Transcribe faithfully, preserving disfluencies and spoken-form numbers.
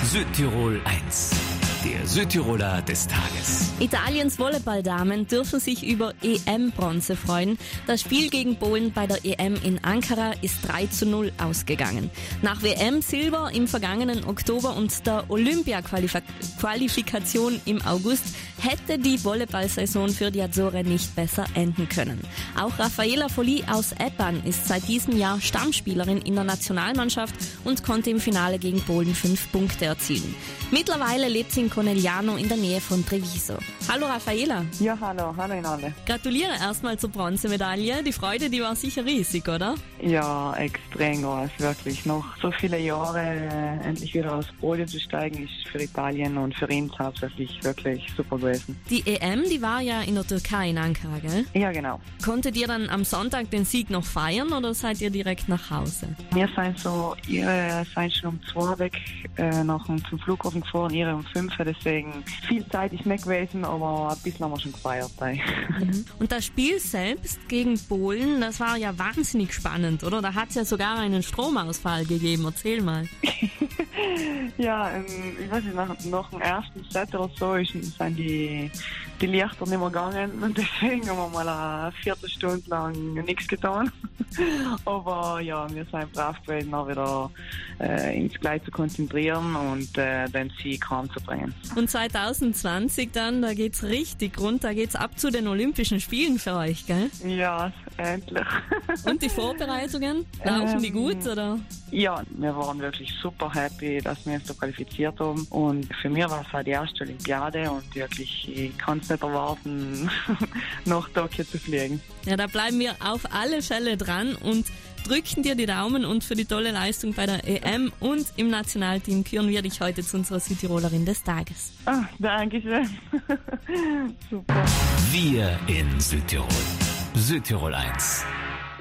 Südtirol eins. Der Südtiroler des Tages. Italiens Volleyballdamen dürfen sich über E M-Bronze freuen. Das Spiel gegen Polen bei der E M in Ankara ist drei zu null ausgegangen. Nach W M-Silber im vergangenen Oktober und der Olympia-Qualifikation im August hätte die Volleyball-Saison für die Azzurre nicht besser enden können. Auch Raffaella Folli aus Eppan ist seit diesem Jahr Stammspielerin in der Nationalmannschaft und konnte im Finale gegen Polen fünf Punkte erzielen. Mittlerweile lebt sie in Conegliano in der Nähe von Treviso. Hallo Raffaella. Ja, hallo, hallo in alle. Gratuliere erstmal zur Bronzemedaille. Die Freude, die war sicher riesig, oder? Ja, extrem groß, wirklich. Noch so viele Jahre äh, endlich wieder aufs Podium zu steigen, ist für Italien und für uns hauptsächlich wirklich super gewesen. Die E M, die war ja in der Türkei, in Ankara, gell? Ja, genau. Konntet ihr dann am Sonntag den Sieg noch feiern oder seid ihr direkt nach Hause? Wir sind so, ihre sind schon um zwei weg äh, nach zum Flughafen gefahren, ihre um fünf, deswegen viel Zeit ist nicht gewesen, aber ein bisschen haben wir schon gefeiert. Mhm. Und das Spiel selbst gegen Polen, das war ja wahnsinnig spannend, oder? Da hat es ja sogar einen Stromausfall gegeben. Erzähl mal. Ja, ähm, ich weiß nicht, nach, nach dem ersten Set oder so ist, sind die, die Lichter nicht mehr gegangen und deswegen haben wir mal eine Viertelstunde lang nichts getan. Aber ja, wir sind brav gewesen, auch wieder äh, uns gleich zu konzentrieren und äh, den Sieg heimzubringen. Und zwanzig zwanzig dann, da geht's richtig rund, da geht's ab zu den Olympischen Spielen für euch, gell? Ja, endlich. Und die Vorbereitungen, laufen ähm, die gut, oder? Ja, wir waren wirklich super happy, dass wir uns da qualifiziert haben. Und für mich war es halt die erste Olympiade und wirklich, ich kann es nicht erwarten, nach Tokio zu fliegen. Ja, da bleiben wir auf alle Fälle dran und drücken dir die Daumen, und für die tolle Leistung bei der E M und im Nationalteam küren wir dich heute zu unserer Südtirolerin des Tages. Ah, danke schön. Super. Wir in Südtirol. Südtirol eins.